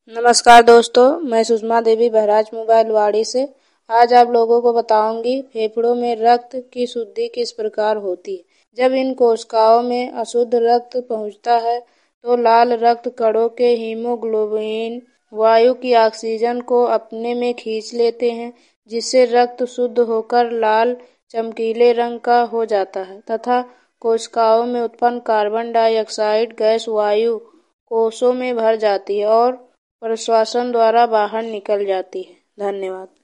नमस्कार दोस्तों, मैं सुषमा देवी बहराज मोबाइल वाड़ी से आज आप लोगों को बताऊंगी फेफड़ों में रक्त की शुद्धि किस प्रकार होती है। जब इन कोशिकाओं में अशुद्ध रक्त पहुंचता है तो लाल रक्त कणों के हीमोग्लोबिन वायु की ऑक्सीजन को अपने में खींच लेते हैं, जिससे रक्त शुद्ध होकर लाल चमकीले रंग का हो जाता है तथा कोशिकाओं में उत्पन्न कार्बन डाइऑक्साइड गैस वायु कोशों में भर जाती है और प्रश्वासन द्वारा बाहर निकल जाती है। धन्यवाद।